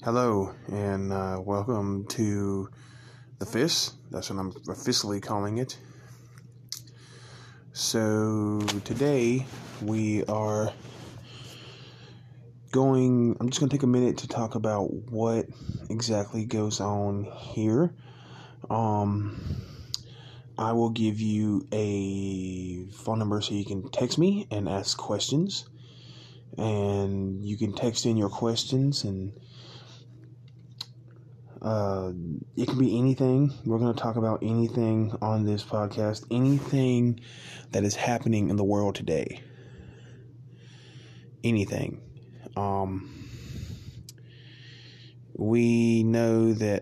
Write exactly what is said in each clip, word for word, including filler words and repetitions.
Hello, and uh, welcome to The Fist. That's what I'm officially calling it. So, today we are going, I'm just going to take a minute to talk about what exactly goes on here. Um, I will give you a phone number so you can text me and ask questions. And you can text in your questions and Uh, it can be anything. We're going to talk about anything on this podcast, anything that is happening in the world today. Anything. Um, we know that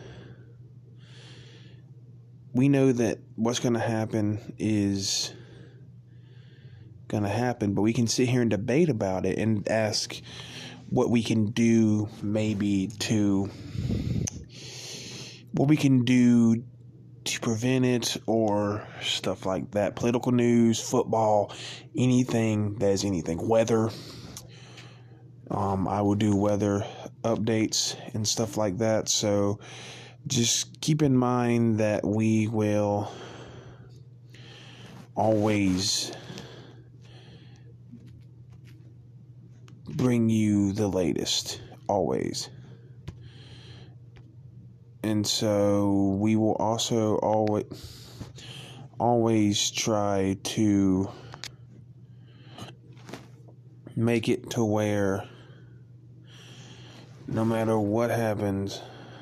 we know that what's going to happen is going to happen, but we can sit here and debate about it and ask what we can do maybe to what we can do to prevent it or stuff like that. Political news, football, anything that is anything. Weather. Um, I will do weather updates and stuff like that. So just keep in mind that we will always bring you the latest. Always. And so we will also always always try to make it to where no matter what happens,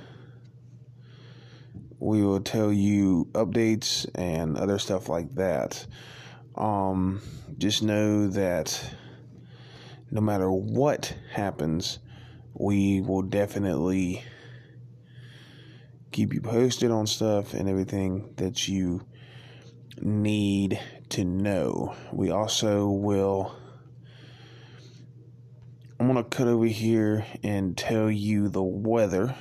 we will tell you updates and other stuff like that. Um, just know that no matter what happens, we will definitely keep you posted on stuff and everything that you need to know. We also will, I'm going to cut over here and tell you the weather.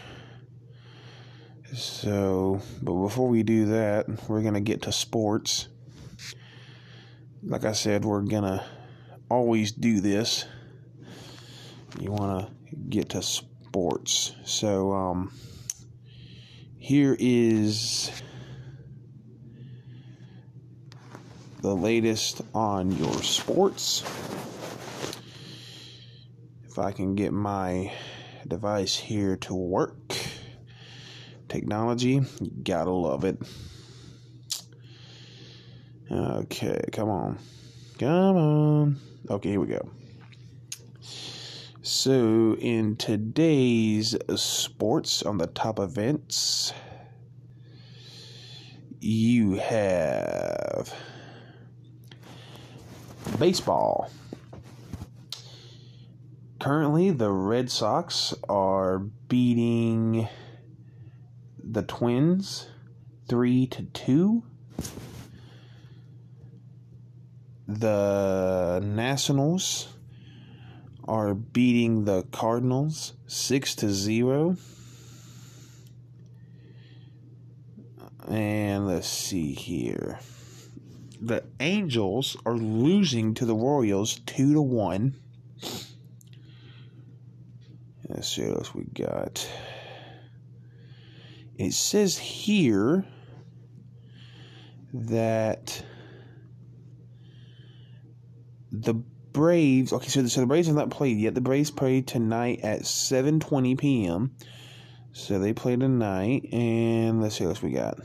So, but before we do that, we're going to get to sports. Like I said, we're going to always do this. You want to get to sports. So, um, here is the latest on your sports. If I can get my device here to work. Technology, you gotta love it. Okay, come on. Come on. Okay, here we go. So, in today's sports, on the top events, you have baseball. Currently, the Red Sox are beating the Twins three to two. The Nationals are beating the Cardinals six to zero. And let's see here. The Angels are losing to the Royals two to one. Let's see what else we got. It says here that the Braves, okay, so the, so the Braves have not played yet. The Braves play tonight at seven twenty p.m. So they play tonight, and let's see what else we got.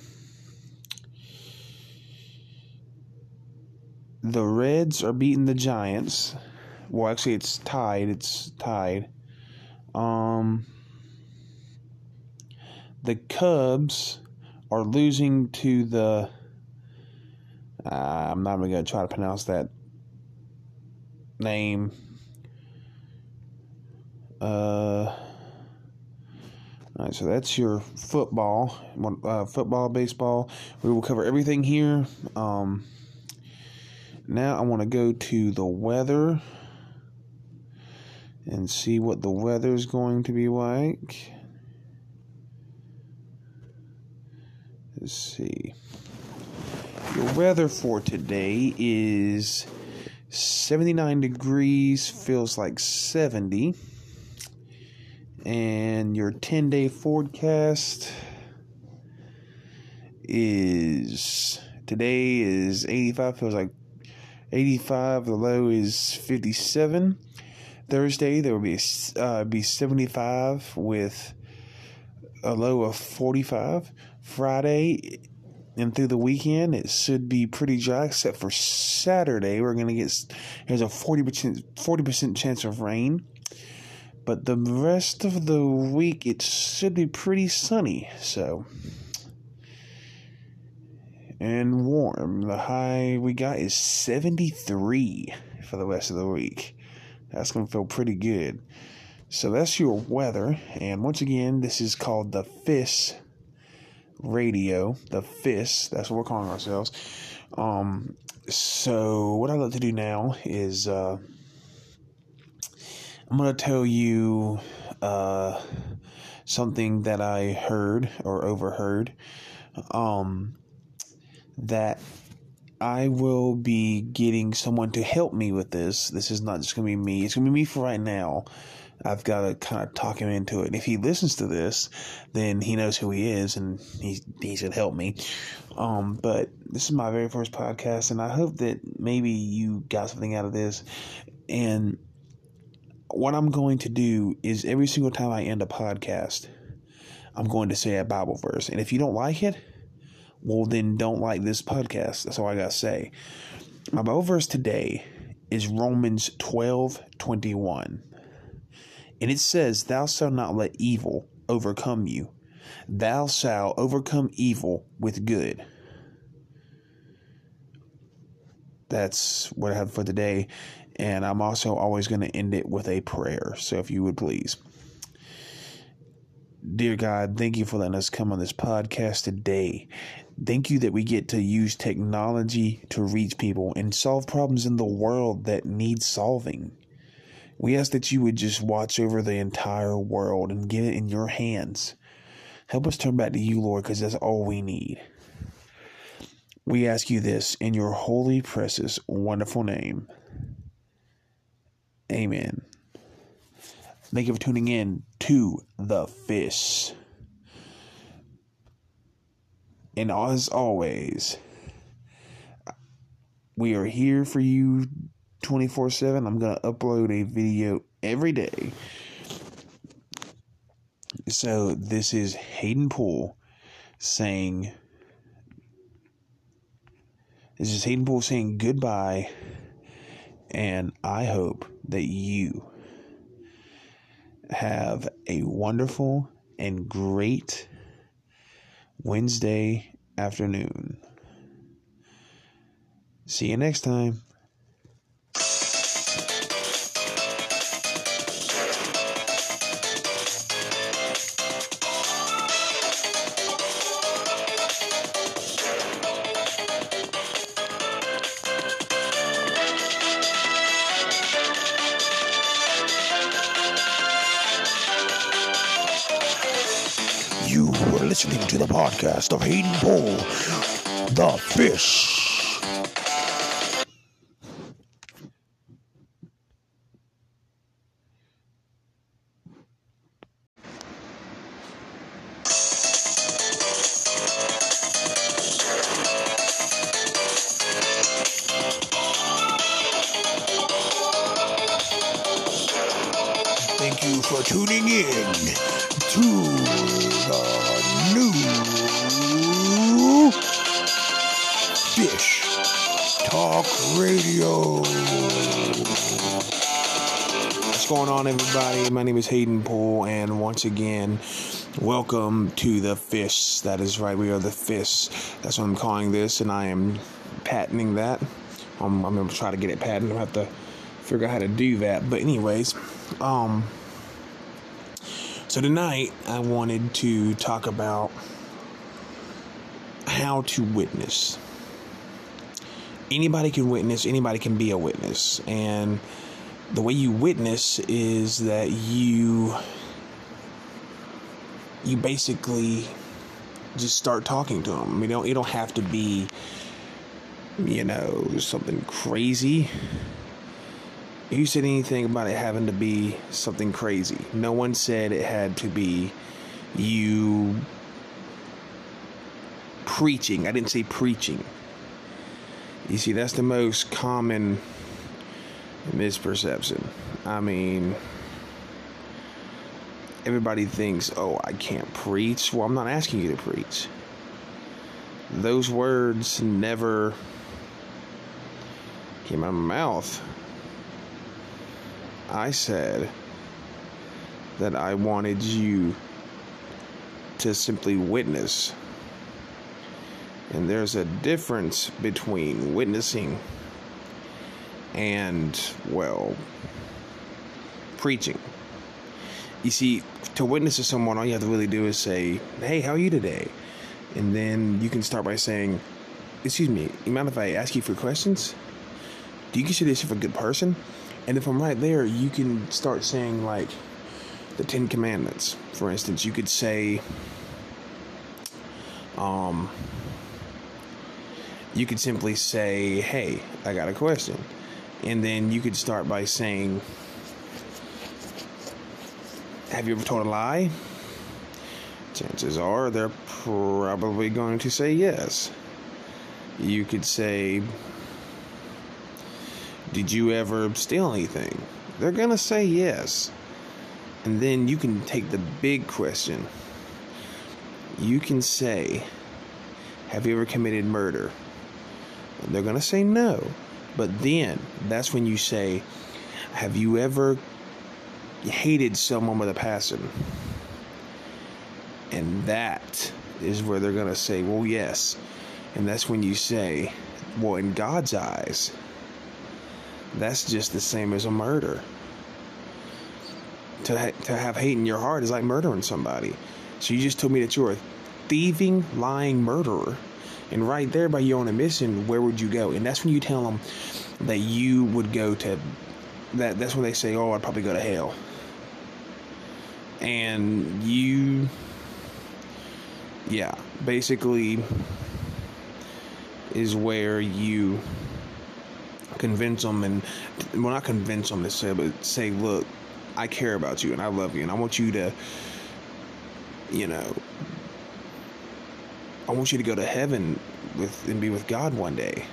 The Reds are beating the Giants. Well, actually, it's tied. It's tied. Um, the Cubs are losing to the. Uh, I'm not even going to try to pronounce that name. Uh, all right, so that's your football, uh, football, baseball. We will cover everything here. Um, now I want to go to the weather and see what the weather is going to be like. Let's see. Your weather for today is seventy-nine degrees, feels like seventy. And your ten-day forecast is, today is eighty-five, feels like eighty-five, the low is fifty-seven. Thursday, there will be, uh, be seventy-five with a low of forty-five. Friday and through the weekend, it should be pretty dry, except for Saturday. We're going to get, there's a forty percent, forty percent chance of rain. But the rest of the week, it should be pretty sunny, so. And warm. The high we got is seventy-three for the rest of the week. That's going to feel pretty good. So that's your weather. And once again, this is called the Fish Radio. The Fish. That's what we're calling ourselves. Um. So what I'd like to do now is uh, I'm going to tell you uh, something that I heard or overheard. Um. That I will be getting someone to help me with this. This is not just going to be me. It's going to be me for right now. I've got to kind of talk him into it. If he listens to this, then he knows who he is, and he he should help me. Um, but this is my very first podcast, and I hope that maybe you got something out of this. And what I'm going to do is every single time I end a podcast, I'm going to say a Bible verse. And if you don't like it, well, then don't like this podcast. That's all I got to say. My Bible verse today is Romans twelve twenty-one. And it says, "Thou shalt not let evil overcome you. Thou shalt overcome evil with good." That's what I have for today. And I'm also always going to end it with a prayer. So if you would please. Dear God, thank you for letting us come on this podcast today. Thank you that we get to use technology to reach people and solve problems in the world that need solving. We ask that you would just watch over the entire world and get it in your hands. Help us turn back to you, Lord, because that's all we need. We ask you this in your holy, precious, wonderful name. Amen. Thank you for tuning in to The Fish. And as always, we are here for you twenty-four seven. I'm going to upload a video every day. So this is Hayden Poole saying, this is Hayden Poole saying goodbye. And I hope that you have a wonderful and great Wednesday afternoon. See you next time. You were listening to the podcast of Hayden Poole, The Fish. Thank you for tuning in to the new Fish Talk Radio. What's going on, everybody? My name is Hayden Poole, and once again, welcome to The Fish. That is right, we are The Fish. That's what I'm calling this, and I am patenting that. Um, I'm going to try to get it patented. I'll have to figure out how to do that. But anyways, um... so tonight, I wanted to talk about how to witness. Anybody can witness, anybody can be a witness. And the way you witness is that you, you basically just start talking to them. I mean, you don't, you don't have to be, you know, something crazy. you said anything about it having to be something crazy. No one said it had to be you preaching. I didn't say preaching. You see, that's the most common misperception. I mean, everybody thinks, oh, I can't preach. Well, I'm not asking you to preach. Those words never came out of my mouth. I said that I wanted you to simply witness. And there's a difference between witnessing and, well, preaching. You see, to witness to someone, all you have to really do is say, hey, how are you today? And then you can start by saying, excuse me, you mind if I ask you for questions? Do you consider yourself a good person? And if I'm right there, you can start saying, like, the Ten Commandments. For instance, you could say, um, you could simply say, hey, I got a question. And then you could start by saying, have you ever told a lie? Chances are they're probably going to say yes. You could say, did you ever steal anything? They're going to say yes. And then you can take the big question. You can say, have you ever committed murder? And they're going to say no. But then, that's when you say, have you ever hated someone with a passion? And that is where they're going to say, well, yes. And that's when you say, well, in God's eyes, that's just the same as a murder. To, ha- to have hate in your heart is like murdering somebody. So you just told me that you're a thieving, lying murderer. And right there by your own admission, where would you go? And that's when you tell them that you would go to, that. that's when they say, oh, I'd probably go to hell. And you, yeah, basically is where you convince them, and, well, not convince them to say, but say, look, I care about you and I love you and I want you to, you know, I want you to go to heaven with and be with God one day.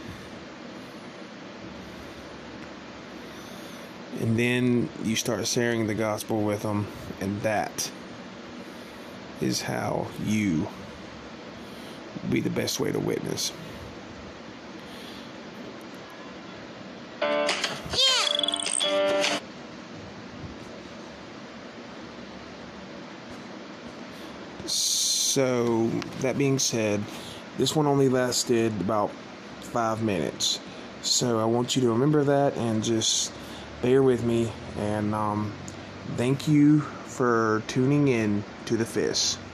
And then you start sharing the gospel with them, and that is how you be the best way to witness. So, that being said, this one only lasted about five minutes. So, I want you to remember that and just bear with me. And um, thank you for tuning in to The Fish.